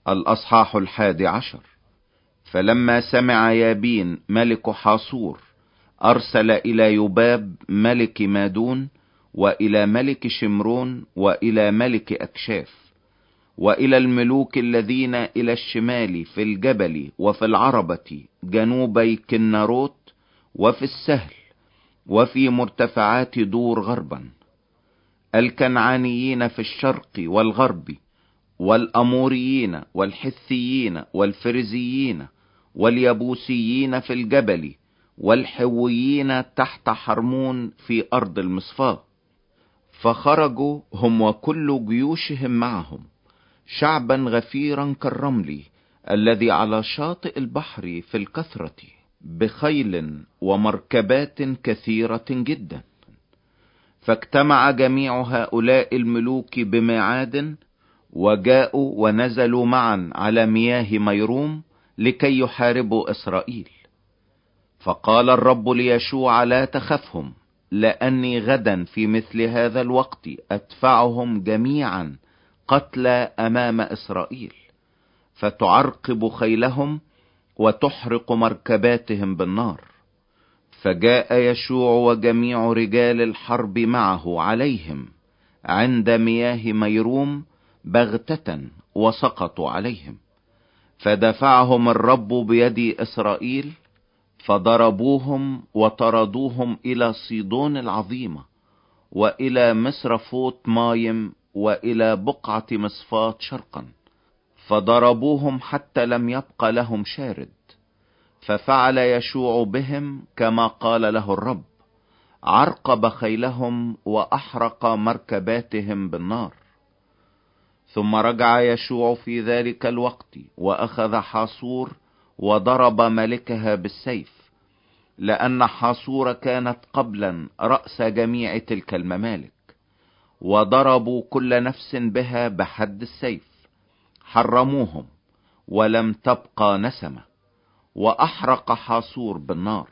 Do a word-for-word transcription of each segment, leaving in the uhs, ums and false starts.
الأصحاح الحادي عشر. فلما سمع يابين ملك حاصور أرسل إلى يباب ملك مادون، وإلى ملك شمرون، وإلى ملك أكشاف، وإلى الملوك الذين إلى الشمال في الجبل وفي العربة جنوبي كناروت وفي السهل وفي مرتفعات دور غربا، الكنعانيين في الشرق والغرب، والأموريين والحثيين والفرزيين واليبوسيين في الجبل، والحويين تحت حرمون في أرض المصفاة. فخرجوا هم وكل جيوشهم معهم، شعبا غفيرا كالرمل الذي على شاطئ البحر في الكثرة، بخيل ومركبات كثيرة جدا. فاجتمع جميع هؤلاء الملوك بميعاد، وجاءوا ونزلوا معا على مياه ميروم لكي يحاربوا إسرائيل. فقال الرب ليشوع: لا تخفهم، لأني غدا في مثل هذا الوقت أدفعهم جميعا قتلى أمام إسرائيل، فتعرقب خيلهم وتحرق مركباتهم بالنار. فجاء يشوع وجميع رجال الحرب معه عليهم عند مياه ميروم بغتة، وسقطوا عليهم. فدفعهم الرب بيد إسرائيل، فضربوهم وطردوهم إلى صيدون العظيمة، وإلى مصرفوت مايم، وإلى بقعة مصفات شرقا، فضربوهم حتى لم يبق لهم شارد. ففعل يشوع بهم كما قال له الرب، عرقب خيلهم وأحرق مركباتهم بالنار. ثم رجع يشوع في ذلك الوقت وأخذ حاصور وضرب ملكها بالسيف، لأن حاصور كانت قبلا رأس جميع تلك الممالك، وضربوا كل نفس بها بحد السيف، حرموهم ولم تبقى نسمة، وأحرق حاصور بالنار.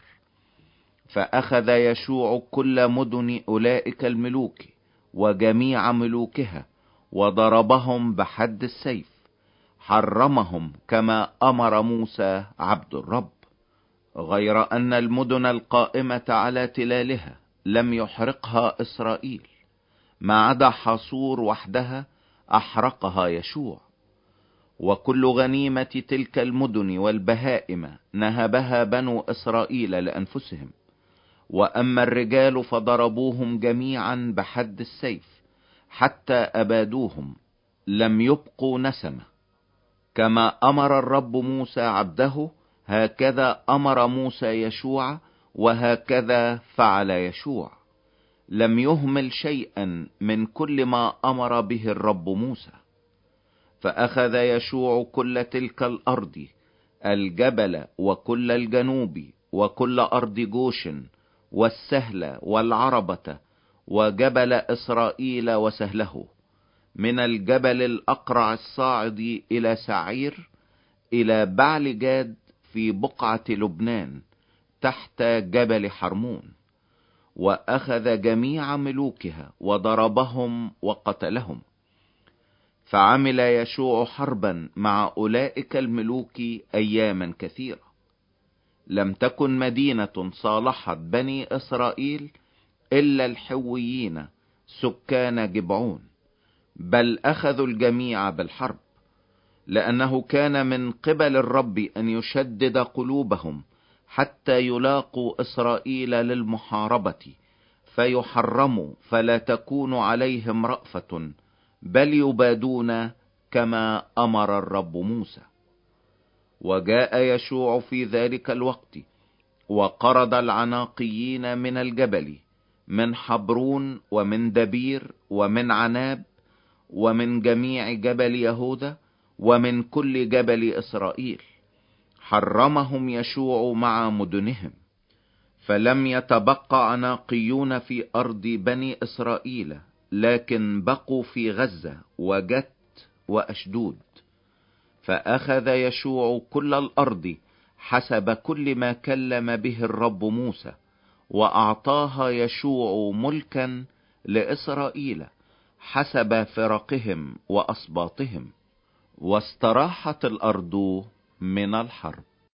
فأخذ يشوع كل مدن أولئك الملوك وجميع ملوكها، وضربهم بحد السيف، حرمهم كما أمر موسى عبد الرب، غير أن المدن القائمة على تلالها لم يحرقها إسرائيل، ما عدا حاصور وحدها أحرقها يشوع. وكل غنيمة تلك المدن والبهائم نهبها بنو إسرائيل لأنفسهم. وأما الرجال فضربوهم جميعا بحد السيف حتى أبادوهم، لم يبقوا نسمة. كما أمر الرب موسى عبده، هكذا أمر موسى يشوع، وهكذا فعل يشوع، لم يهمل شيئا من كل ما أمر به الرب موسى. فأخذ يشوع كل تلك الأرض، الجبل وكل الجنوب وكل أرض جوشن والسهل والعربة وجبل إسرائيل وسهله، من الجبل الأقرع الصاعد إلى سعير، إلى بعل جاد في بقعة لبنان تحت جبل حرمون. وأخذ جميع ملوكها وضربهم وقتلهم. فعمل يشوع حربا مع أولئك الملوك أياما كثيرة. لم تكن مدينة صالحت بني إسرائيل إلا الحويين سكان جبعون، بل أخذوا الجميع بالحرب، لأنه كان من قبل الرب أن يشدد قلوبهم حتى يلاقوا إسرائيل للمحاربة، فيحرموا فلا تكون عليهم رأفة، بل يبادون كما أمر الرب موسى. وجاء يشوع في ذلك الوقت وقرض العناقيين من الجبل، من حبرون ومن دبير ومن عناب ومن جميع جبل يهوذا ومن كل جبل إسرائيل، حرمهم يشوع مع مدنهم. فلم يتبقى عناقيون في أرض بني إسرائيل، لكن بقوا في غزة وجت وأشدود. فأخذ يشوع كل الأرض حسب كل ما كلم به الرب موسى، وأعطاها يشوع ملكا لإسرائيل حسب فرقهم وأسباطهم. واستراحت الأرض من الحرب.